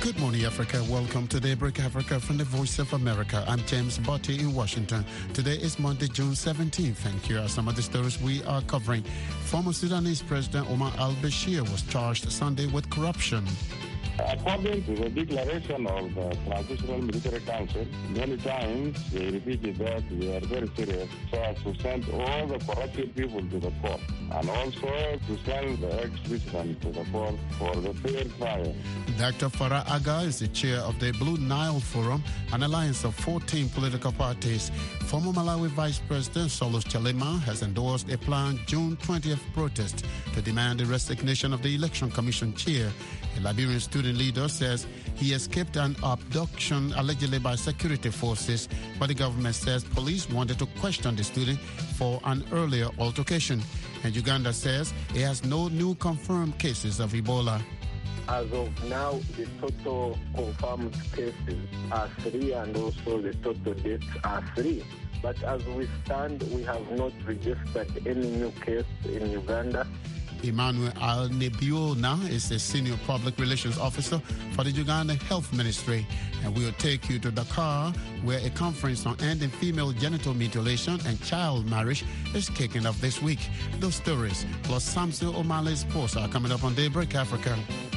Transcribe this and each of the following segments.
Good morning, Africa. Welcome to Daybreak Africa from the Voice of America. I'm James Botti in Washington. Today is Monday, June 17th, and here are some of the stories we are covering. Former Sudanese President Omar al-Bashir was charged Sunday with corruption. According to the declaration of the Transitional Military Council, many times they repeated that they are very serious so as to send all the corrupted people to the court and also to send the ex-president to the court for the fair trial. Dr. Farah Aga is the chair of the Blue Nile Forum, an alliance of 14 political parties. Former Malawi Vice President Solus Chalema has endorsed a planned June 20th protest to demand the resignation of the Election Commission chair. A Liberian student leader says he escaped an abduction allegedly by security forces, but the government says police wanted to question the student for an earlier altercation. And Uganda says it has no new confirmed cases of Ebola. As of now, the total confirmed cases are 3 and also the total deaths are 3. But as we stand, we have not registered any new case in Uganda. Emmanuel Al-Nebiona is a senior public relations officer for the Uganda Health Ministry, and we will take you to Dakar, where a conference on ending female genital mutilation and child marriage is kicking off this week. Those stories, plus Samson O'Malley's posts, are coming up on Daybreak Africa.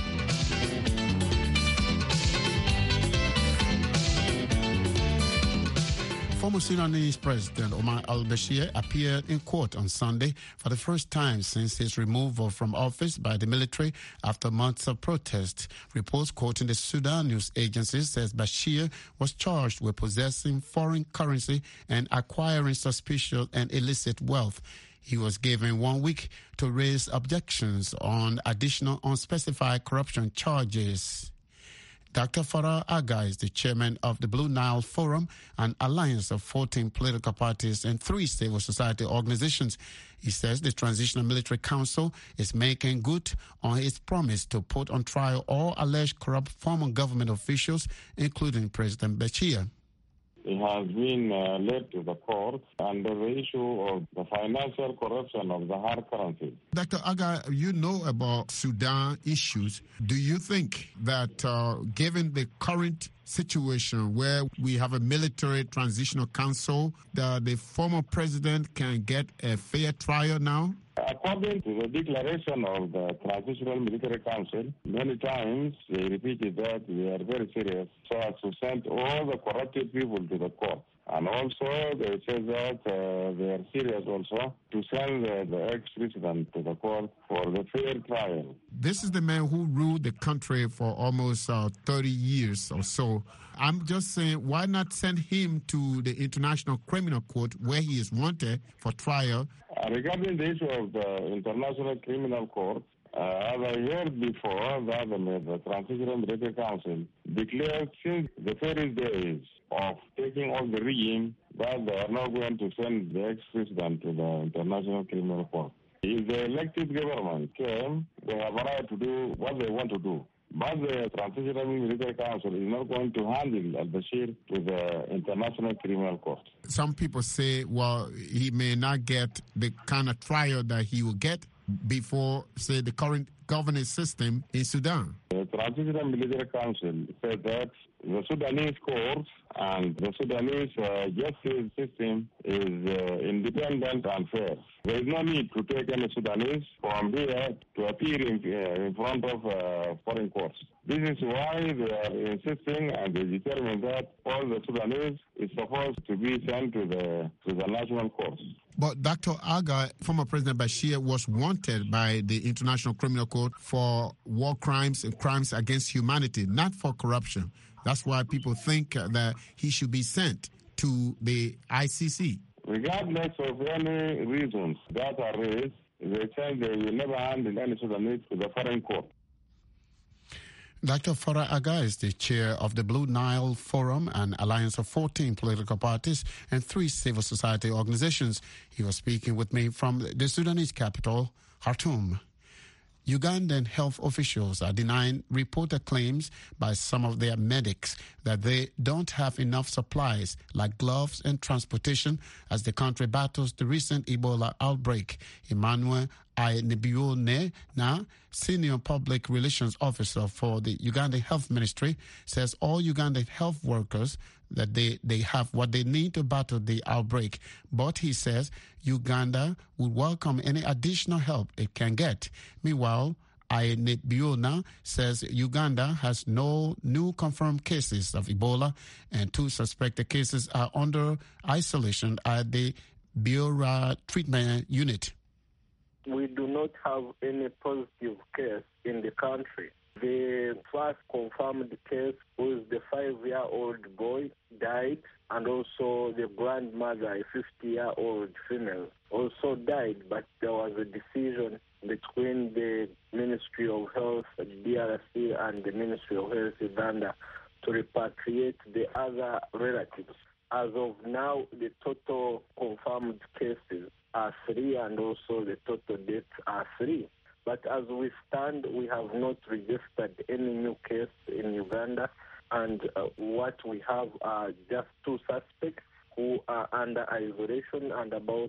Former Sudanese President Omar al-Bashir appeared in court on Sunday for the first time since his removal from office by the military after months of protest. Reports quoting the Sudan news agency says Bashir was charged with possessing foreign currency and acquiring suspicious and illicit wealth. He was given 1 week to raise objections on additional unspecified corruption charges. Dr. Farah Aga is the chairman of the Blue Nile Forum, an alliance of 14 political parties and 3 civil society organizations. He says the Transitional Military Council is making good on its promise to put on trial all alleged corrupt former government officials, including President Bashir. It has been led to the court under the issue of the financial corruption of the hard currency. Dr. Aga, you know about Sudan issues. Do you think that given the current situation where we have a military transitional council, that the former president can get a fair trial now? According to the declaration of the Transitional Military Council, many times they repeated that they are very serious so as to send all the corrupted people to the court. And also they say that they are serious also to send the ex-president to the court for the fair trial. This is the man who ruled the country for almost 30 years or so. I'm just saying, why not send him to the International Criminal Court where he is wanted for trial? Regarding the issue of the International Criminal Court, as I heard before, that the Transitional Military Council declared since the first days of taking over the regime that they are not going to send the ex-president to the International Criminal Court. If the elected government came, they have a right to do what they want to do. But the Transitional Military Council is not going to handle al-Bashir to the International Criminal Court. Some people say, well, he may not get the kind of trial that he will get before, say, the current governance system in Sudan. The Transitional Military Council said that the Sudanese courts and the Sudanese justice system is independent and fair. There is no need to take any Sudanese from here to appear in front of foreign courts. This is why they are insisting and they determine that all the Sudanese is supposed to be sent to the national courts. But Dr. Aga, former President Bashir, was wanted by the International Criminal Court for war crimes and crimes against humanity, not for corruption. That's why people think that he should be sent to the ICC. Regardless of any reasons that are raised, they say they will never handle any Sudanese to the foreign court. Dr. Farah Aga is the chair of the Blue Nile Forum, an alliance of 14 political parties and 3 civil society organizations. He was speaking with me from the Sudanese capital, Khartoum. Ugandan health officials are denying reported claims by some of their medics that they don't have enough supplies like gloves and transportation as the country battles the recent Ebola outbreak. Emmanuel Ayenebione Na, Senior Public Relations Officer for the Uganda Health Ministry, says all Ugandan health workers that they have what they need to battle the outbreak. But he says Uganda would welcome any additional help it can get. Meanwhile, Ayenebiona says Uganda has no new confirmed cases of Ebola and 2 suspected cases are under isolation at the Biora treatment unit. We do not have any positive case in the country. The first confirmed case was the 5-year-old boy died, and also the grandmother, a 50-year-old female, also died, but there was a decision between the Ministry of Health, DRC, and the Ministry of Health Uganda to repatriate the other relatives. As of now, the total confirmed cases are 3, and also the total deaths are 3. But as we stand, we have not registered any new case in Uganda, and what we have are just 2 suspects who are under isolation and about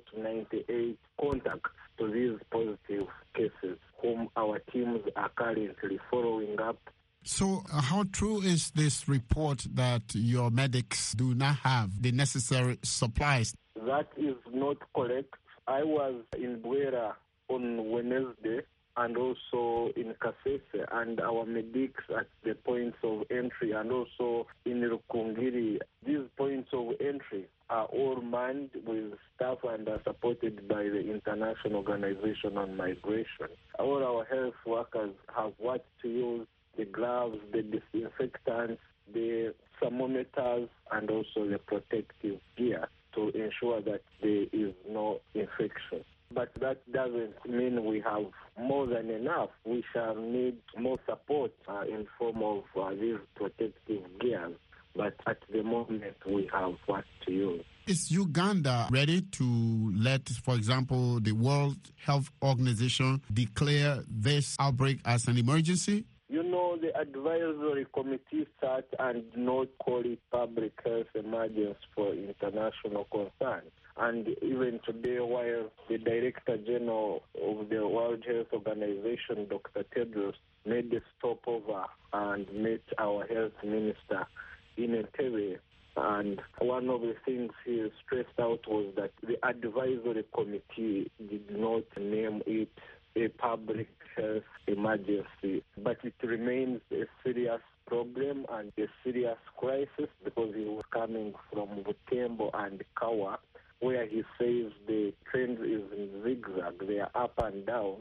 98 contacts to these positive cases, whom our teams are currently following up. So how true is this report that your medics do not have the necessary supplies? That is not correct. I was in Bwera on Wednesday and also in Kasese, and our medics at the points of entry, and also in Rukungiri. These points of entry are all manned with staff and are supported by the International Organization on Migration. All our health workers have what to use: the gloves, the disinfectants, the thermometers, and also the protective gear to ensure that there is no infection. But that doesn't mean we have more than enough. We shall need more support in form of these protective gears. But at the moment, we have what to use. Is Uganda ready to let, for example, the World Health Organization declare this outbreak as an emergency? You know, the advisory committee sat and did not call it public health emergency for international concern. And even today, while the Director General of the World Health Organization, Dr. Tedros, made a stopover and met our health minister in Entebbe, and one of the things he stressed out was that the advisory committee did not name it a public health emergency, but it remains a serious problem and a serious crisis, because he was coming from Butembo and Kawa, where he says the trend is in zigzag. They are up and down,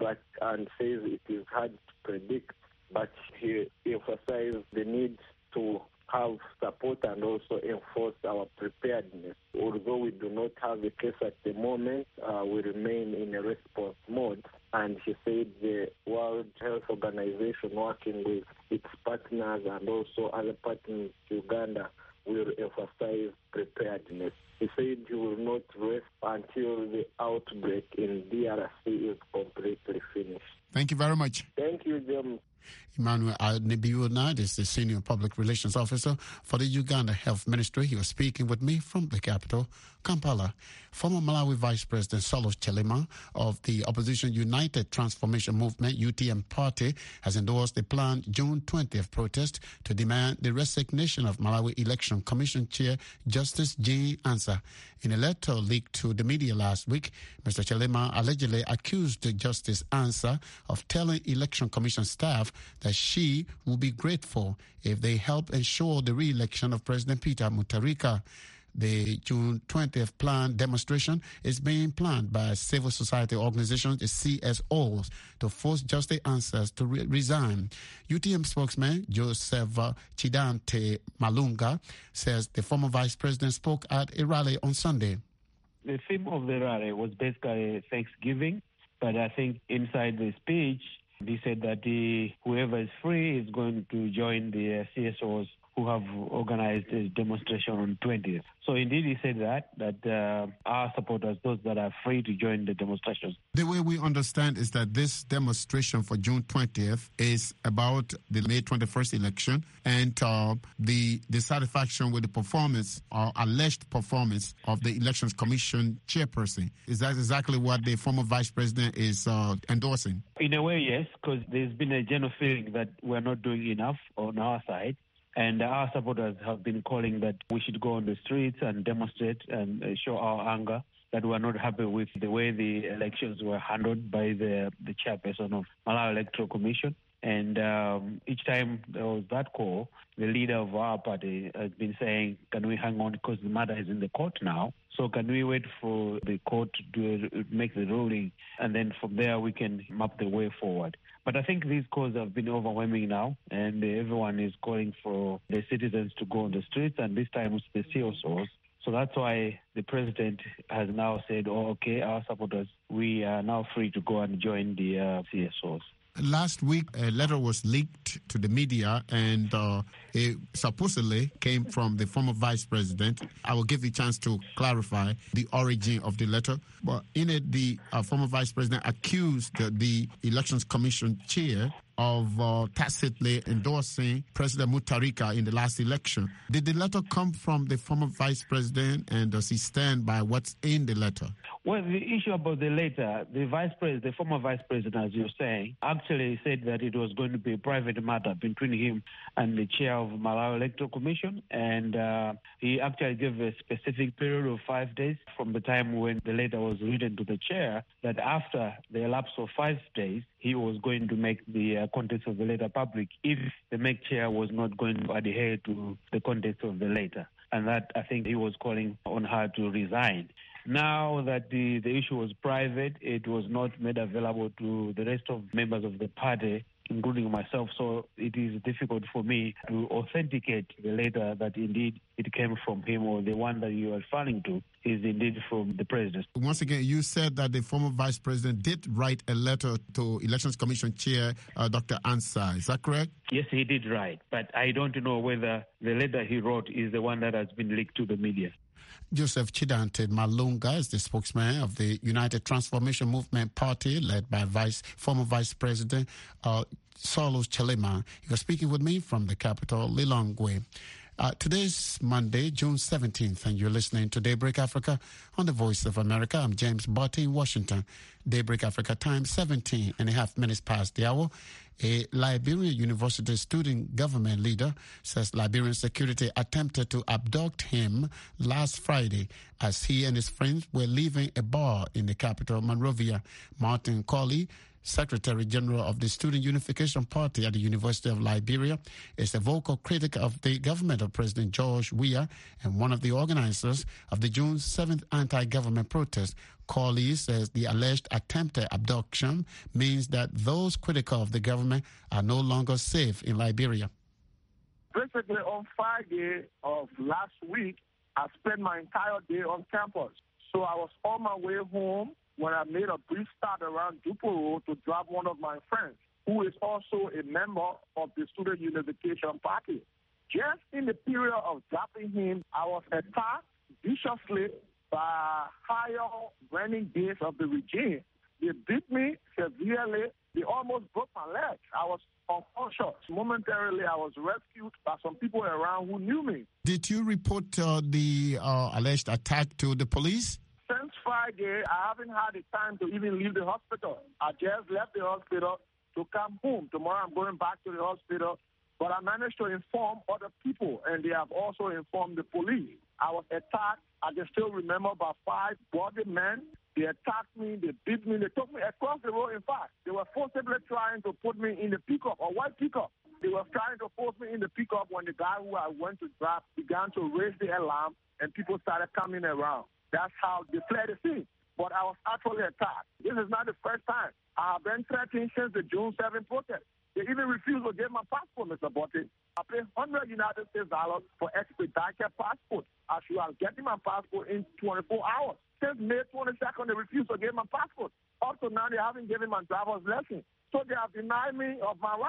and says it is hard to predict, but he emphasized the need to have support and also enforce our preparedness. Although we do not have a case at the moment, we remain in a response mode. And he said the World Health Organization, working with its partners and also other partners in Uganda, will emphasize preparedness. He said he will not rest until the outbreak in DRC is completely finished. Thank you very much. Thank you, Jim. Emmanuel Ayenebiona is the Senior Public Relations Officer for the Uganda Health Ministry. He was speaking with me from the capital, Kampala. Former Malawi Vice President Saulos Chilima of the Opposition United Transformation Movement, UTM party, has endorsed the planned June 20th protest to demand the resignation of Malawi Election Commission Chair Justice Jean Ansah. In a letter leaked to the media last week, Mr. Chilima allegedly accused Justice Ansah of telling Election Commission staff that she will be grateful if they help ensure the re-election of President Peter Mutharika. The June 20th planned demonstration is being planned by civil society organizations, the CSOs, to force Justice Ansah to resign. UTM spokesman Joseph Chidante Malunga says the former vice president spoke at a rally on Sunday. The theme of the rally was basically Thanksgiving, but I think inside the speech, he said that whoever is free is going to join the CSOs who have organized a demonstration on 20th. So indeed he said that our supporters, those that are free to join the demonstrations. The way we understand is that this demonstration for June 20th is about the May 21st election and the dissatisfaction with the performance or alleged performance of the Elections Commission chairperson. Is that exactly what the former vice president is endorsing? In a way, yes, because there's been a general feeling that we're not doing enough on our side. And our supporters have been calling that we should go on the streets and demonstrate and show our anger, that we're not happy with the way the elections were handled by the chairperson of Malawi Electoral Commission. And each time there was that call, the leader of our party has been saying, can we hang on because the matter is in the court now? So can we wait for the court to make the ruling, and then from there we can map the way forward? But I think these calls have been overwhelming now, and everyone is calling for the citizens to go on the streets, and this time it's the CSOs. So that's why the president has now said, okay, our supporters, we are now free to go and join the CSOs. Last week, a letter was leaked to the media, and it supposedly came from the former vice president. I will give you a chance to clarify the origin of the letter. But in it, the former vice president accused the Elections Commission chair of tacitly endorsing President Mutharika in the last election. Did the letter come from the former vice president, and does he stand by what's in the letter? Well, the issue about the letter, the former vice president, as you're saying, actually said that it was going to be a private matter between him and the chair of Malawi Electoral Commission, and he actually gave a specific period of 5 days from the time when the letter was written to the chair, that after the elapse of 5 days, he was going to make the contents of the letter public if the MEC chair was not going to adhere to the contents of the letter. And that, I think, he was calling on her to resign. Now that the issue was private, it was not made available to the rest of members of the party, including myself, so it is difficult for me to authenticate the letter that indeed it came from him, or the one that you are referring to is indeed from the president. Once again, you said that the former vice president did write a letter to Elections Commission Chair Dr. Ansah. Is that correct? Yes, he did write, but I don't know whether the letter he wrote is the one that has been leaked to the media. Joseph Chidante Malunga is the spokesman of the United Transformation Movement Party, led by former Vice President Saulus Chalema. He was speaking with me from the capital, Lilongwe. Today's Monday, June 17th, and you're listening to Daybreak Africa on the Voice of America. I'm James Barty in Washington. Daybreak Africa time, 17 and a half minutes past the hour. A Liberian University student government leader says Liberian security attempted to abduct him last Friday as he and his friends were leaving a bar in the capital, Monrovia. Martin Colley, Secretary General of the Student Unification Party at the University of Liberia, is a vocal critic of the government of President George Weah and one of the organizers of the June 7th anti-government protest. Colley says the alleged attempted abduction means that those critical of the government are no longer safe in Liberia. Basically, on Friday of last week, I spent my entire day on campus. So I was on my way home when I made a brief stop around Dupo Road to drop one of my friends, who is also a member of the Student Unification Party. Just in the period of dropping him, I was attacked viciously by higher running days of the regime. They beat me severely. They almost broke my legs. I was unconscious. Momentarily, I was rescued by some people around who knew me. Did you report the alleged attack to the police? Since Friday, I haven't had the time to even leave the hospital. I just left the hospital to come home. Tomorrow I'm going back to the hospital. But I managed to inform other people, and they have also informed the police. I was attacked. I can still remember about 5 body men. They attacked me. They beat me. They took me across the road, in fact. They were forcibly trying to put me in the pickup, a white pickup. They were trying to force me in the pickup when the guy who I went to drop began to raise the alarm, and people started coming around. That's how they fled the scene. But I was actually attacked. This is not the first time. I have been threatened since the June 7th protest. They even refused to give my passport, Mr. Botti. I paid $100 United States for expedited passport. I should have getting my passport in 24 hours. Since May 22nd, they refused to give my passport. Up to now, they haven't given my driver's license. So they have denied me of my rights.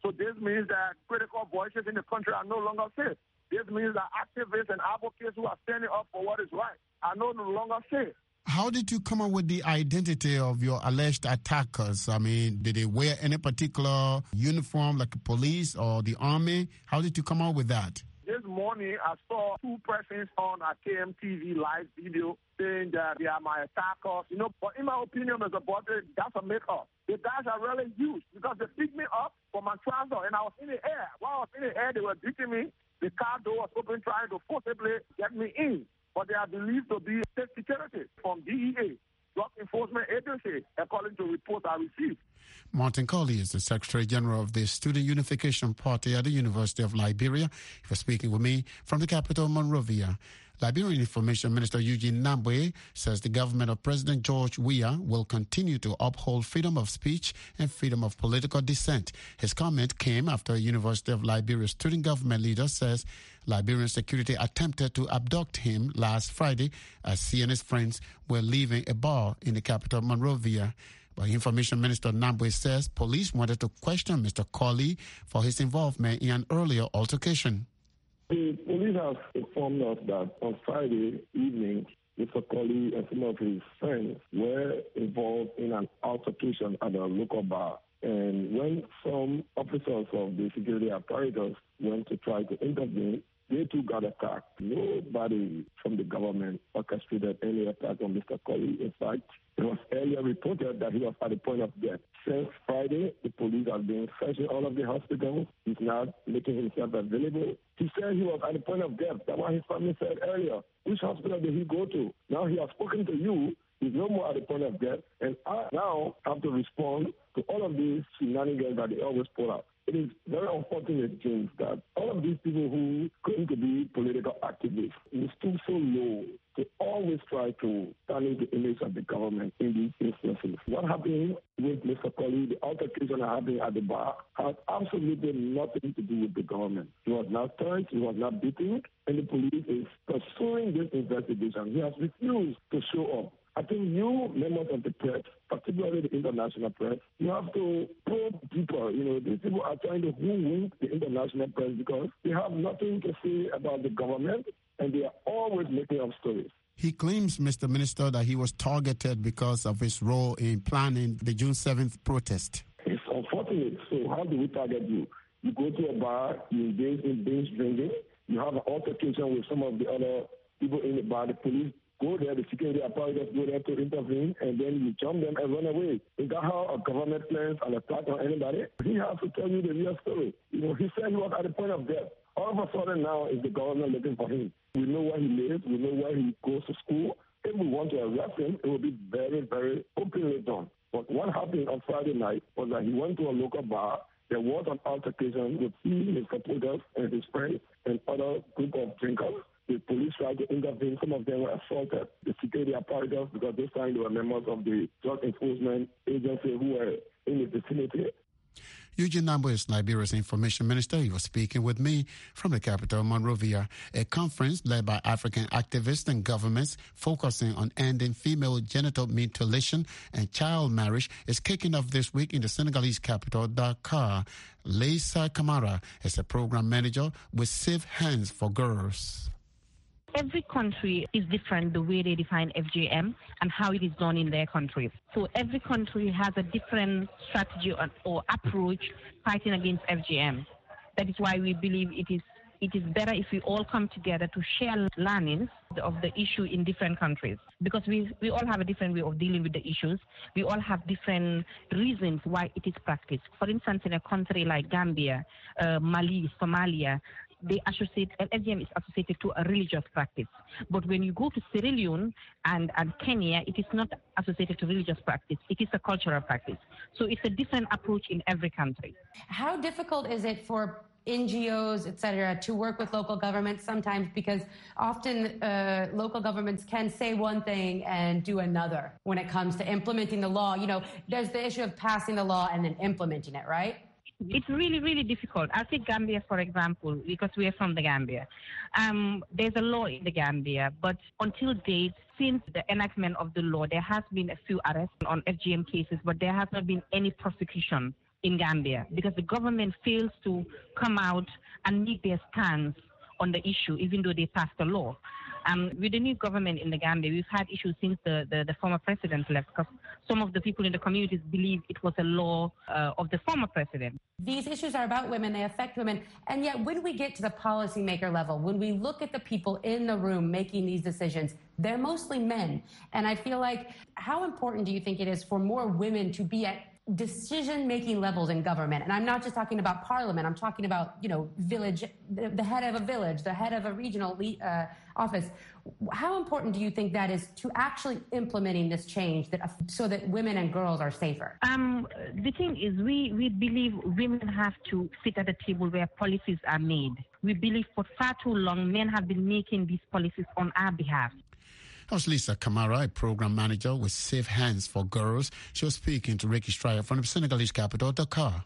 So this means that critical voices in the country are no longer safe. This means that activists and advocates who are standing up for what is right are no longer safe. How did you come up with the identity of your alleged attackers? I mean, did they wear any particular uniform like police or the army? How did you come up with that? This morning, I saw two persons on a KMTV live video saying that they are my attackers. You know, but in my opinion, Mr. Butler, that's a make-up. The guys are really used because they picked me up from my trouser and I was in the air. While I was in the air, they were beating me. The car door was open, trying to forcibly get me in. But they are believed to be state security from DEA, Drug Enforcement Agency, according to reports I received. Martin Colley is the Secretary General of the Student Unification Party at the University of Liberia. He was speaking with me from the capital, Monrovia. Liberian Information Minister Eugene Nambwe says the government of President George Weah will continue to uphold freedom of speech and freedom of political dissent. His comment came after a University of Liberia student government leader says Liberian security attempted to abduct him last Friday as he and his friends were leaving a bar in the capital, Monrovia. But Information Minister Nambwe says police wanted to question Mr. Colley for his involvement in an earlier altercation. The police have informed us that on Friday evening, Mr. Colley and some of his friends were involved in an altercation at a local bar. And when some officers of the security apparatus went to try to intervene, they too got attacked. Nobody from the government orchestrated any attack on Mr. Colley. In fact, it was earlier reported that he was at the point of death. Since Friday, the police have been searching all of the hospitals. He's now making himself available. He said he was at the point of death. That's what his family said earlier. Which hospital did he go to? Now he has spoken to you. He's no more at the point of death. And I now have to respond to all of these shenanigans that they always pull out. It is very unfortunate, James, that all of these people who claim to be political activists will stoop so low to always try to tarnish the image of the government in these instances. What happened with Mr. Colley, the altercation happening at the bar, has absolutely nothing to do with the government. He was not turned, he was not beaten, and the police is pursuing this investigation. He has refused to show up. I think you, members of the press, particularly the international press, you have to probe deeper. You know, these people are trying to hoodwink the international press because they have nothing to say about the government and they are always making up stories. He claims, Mr. Minister, that he was targeted because of his role in planning the June 7th protest. It's unfortunate. So how do we target you? You go to a bar, you engage in binge drinking, you have an altercation with some of the other people in the bar, the police go there, the security apparatus go there to intervene, and then you jump them and run away. Is that how a government plans an attack on anybody? He has to tell you the real story. You know, he said he was at the point of death. All of a sudden now is the government looking for him. We know where he lives. We know where he goes to school. If we want to arrest him, it will be very, very openly done. But what happened on Friday night was that he went to a local bar. There was an altercation with his supporters and his friends and other group of drinkers. The police tried to intervene. Some of them were assaulted. The security apparatus, because this time they were members of the Drug Enforcement Agency who were in the vicinity. Eugene Nambwe is Liberia's information minister. He was speaking with me from the capital, Monrovia. A conference led by African activists and governments focusing on ending female genital mutilation and child marriage is kicking off this week in the Senegalese capital, Dakar. Leisa Kamara is a program manager with Safe Hands for Girls. Every country is different the way they define FGM and how it is done in their country. So every country has a different strategy or approach fighting against FGM. That is why we believe it is better if we all come together to share learnings of the issue in different countries. Because we all have a different way of dealing with the issues. We all have different reasons why it is practiced. For instance, in a country like Gambia, Mali, Somalia, FGM is associated to a religious practice. But when you go to Sierra Leone and Kenya, it is not associated to religious practice. It is a cultural practice. So it's a different approach in every country. How difficult is it for NGOs, et cetera, to work with local governments sometimes? Because often local governments can say one thing and do another when it comes to implementing the law. You know, there's the issue of passing the law and then implementing it, right? It's really, really difficult. I'll take Gambia, for example, because we are from the Gambia. There's a law in the Gambia, but until date, since the enactment of the law, there has been a few arrests on FGM cases, but there has not been any prosecution in Gambia because the government fails to come out and make their stance on the issue, even though they passed a law. With the new government in the Gambia, we've had issues since the former president left because some of the people in the communities believe it was a law of the former president. These issues are about women, they affect women, and yet when we get to the policymaker level, when we look at the people in the room making these decisions, they're mostly men. And I feel like, how important do you think it is for more women to be at decision-making levels in government? And I'm not just talking about parliament, I'm talking about, village, the head of a village, the head of a regional office. How important do you think that is to actually implementing this change so that women and girls are safer? The thing is, we believe women have to sit at the table where policies are made. We believe for far too long, men have been making these policies on our behalf. That was Lisa Kamara, a program manager with Safe Hands for Girls. She was speaking to Ricky Stryer from the Senegalese capital, Dakar.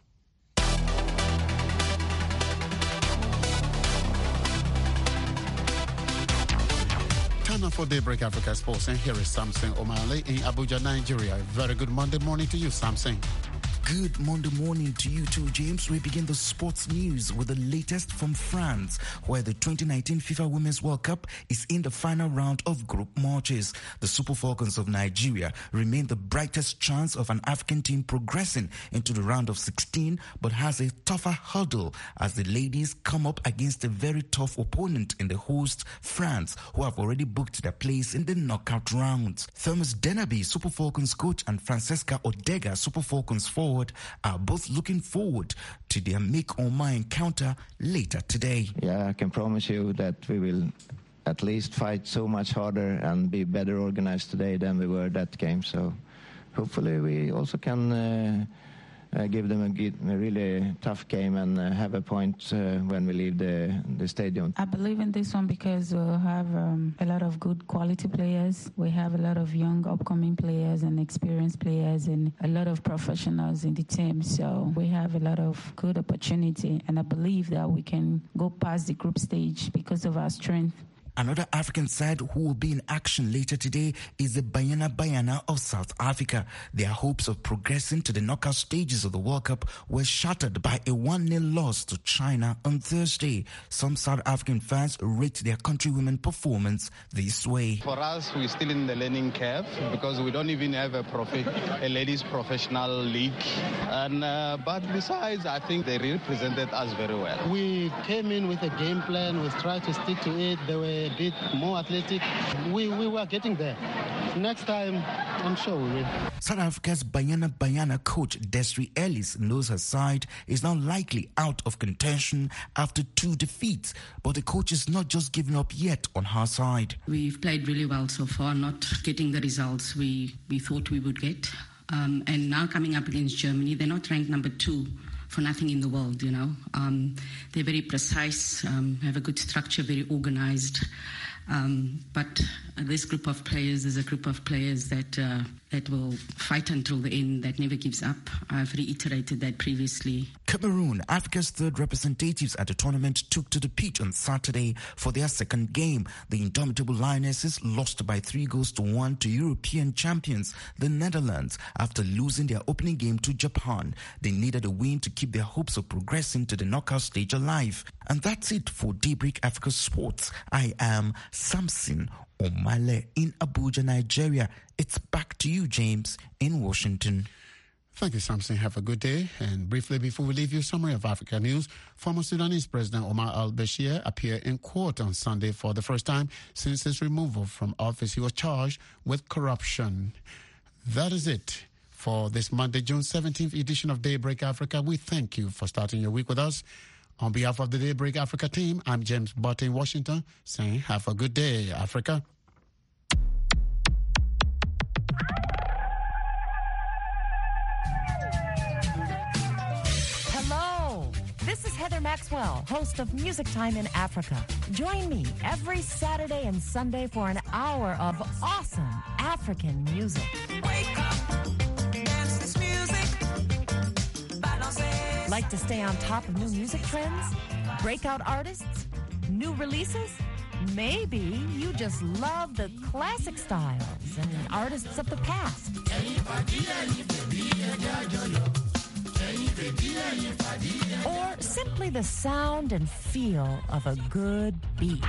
Time now for Daybreak Africa Sports, and here is Samson Omale in Abuja, Nigeria. Very good Monday morning to you, Samson. Good Monday morning to you too, James. We begin the sports news with the latest from France, where the 2019 FIFA Women's World Cup is in the final round of group matches. The Super Falcons of Nigeria remain the brightest chance of an African team progressing into the round of 16, but has a tougher hurdle as the ladies come up against a very tough opponent in the host, France, who have already booked their place in the knockout rounds. Thomas Denaby, Super Falcons coach, and Francesca Odega, Super Falcons forward, are both looking forward to their make-or-my encounter later today. Yeah, I can promise you that we will at least fight so much harder and be better organized today than we were that game. So hopefully we also can give them a really tough game and have a point when we leave the stadium. I believe in this one because we have a lot of good quality players. We have a lot of young upcoming players and experienced players and a lot of professionals in the team. So we have a lot of good opportunity, and I believe that we can go past the group stage because of our strength. Another African side who will be in action later today is the Banyana of South Africa. Their hopes of progressing to the knockout stages of the World Cup were shattered by a 1-0 loss to China on Thursday. Some South African fans rate their countrywomen performance this way. For us, we're still in the learning curve because we don't even have a ladies' professional league. But besides, I think they represented us very well. We came in with a game plan. We tried to stick to it. They were a bit more athletic. We were getting there. Next time, I'm sure we will. South Africa's Banyana coach Desiree Ellis knows her side is now likely out of contention after 2 defeats, but the coach is not just giving up yet on her side. We've played really well so far, not getting the results we thought we would get. And now coming up against Germany, they're not ranked number 2 for nothing in the world, They're very precise, have a good structure, very organized. But this group of players is a group of players that will fight until the end, that never gives up. I've reiterated that previously. Cameroon, Africa's third representatives at the tournament, took to the pitch on Saturday for their second game. The indomitable Lionesses lost by 3-1 to European champions, the Netherlands, after losing their opening game to Japan. They needed a win to keep their hopes of progressing to the knockout stage alive. And that's it for Daybreak Africa Sports. I am Samson Omale in Abuja, Nigeria. It's back to you, James, in Washington. Thank you, Samson. Have a good day. And briefly, before we leave you, summary of Africa news. Former Sudanese President Omar al-Bashir appeared in court on Sunday for the first time since his removal from office. He was charged with corruption. That is it for this Monday, June 17th edition of Daybreak Africa. We thank you for starting your week with us. On behalf of the Daybreak Africa team, I'm James Butt in Washington, saying have a good day, Africa. Hello, this is Heather Maxwell, host of Music Time in Africa. Join me every Saturday and Sunday for an hour of awesome African music. Wake up, dance this music. Like to stay on top of new music trends? Breakout artists? New releases? Maybe you just love the classic styles and artists of the past. or simply the sound and feel of a good beat.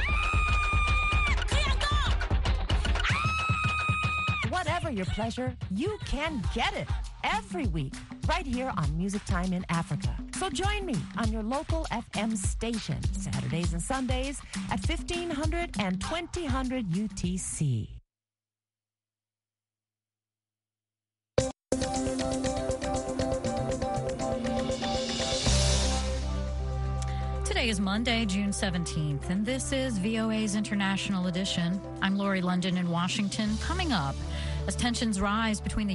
Whatever your pleasure, you can get it every week right here on Music Time in Africa. So join me on your local FM station Saturdays and Sundays at 1500 and 2000 UTC. Today is Monday, June 17th, and this is VOA's International Edition. I'm Lori London in Washington. Coming up, as tensions rise between the